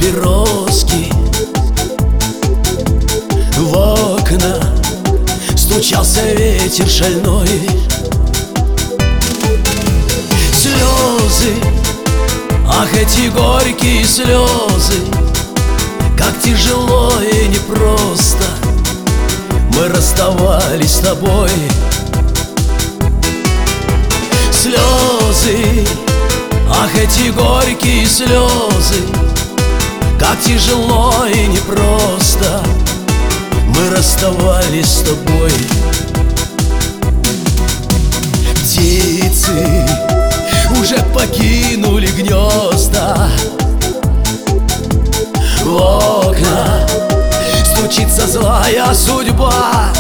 папироски. В окна стучался ветер шальной. Слезы, ах, эти горькие слезы, как тяжело и непросто мы расставались с тобой. Слезы, ах, эти горькие слезы, как тяжело и непросто мы расставались с тобой. Птицы уже покинули гнезда, в окна стучится злая судьба.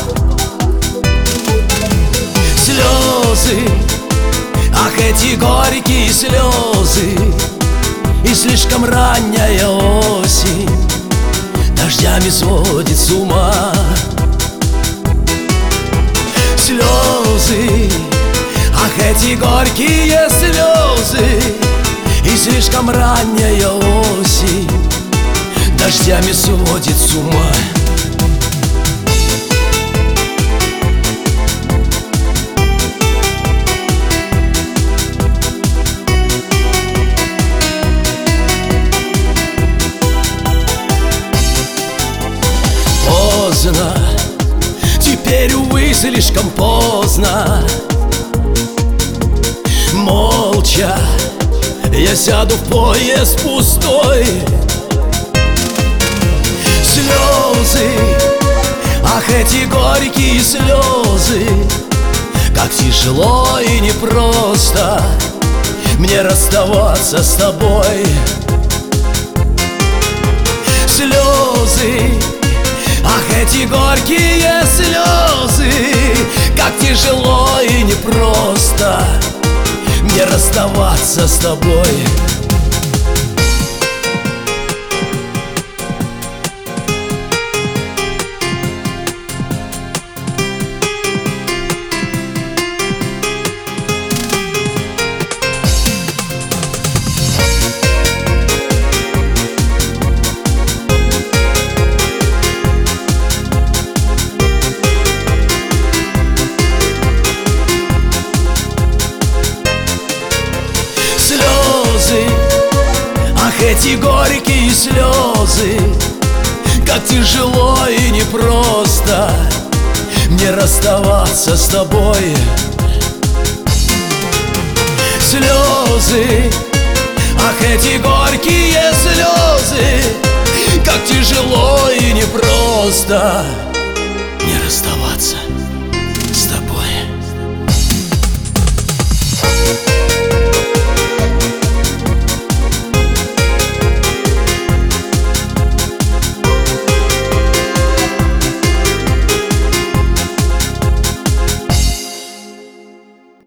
Слезы, ах, эти горькие слезы, и слишком ранняя осень дождями сводит с ума. Слезы, ах, эти горькие слезы, и слишком ранняя осень дождями сводит с ума. Поздно, теперь, увы, слишком поздно. Молча я сяду в поезд пустой. Слезы, ах, эти горькие слезы, как тяжело и непросто мне расставаться с тобой. Слезы, ах, эти горькие слезы, как тяжело и непросто мне расставаться с тобой. Слезы, ах, эти горькие слезы, как тяжело и непросто мне расставаться с тобой. Слезы, ах, эти горькие слезы, как тяжело и непросто мне расставаться.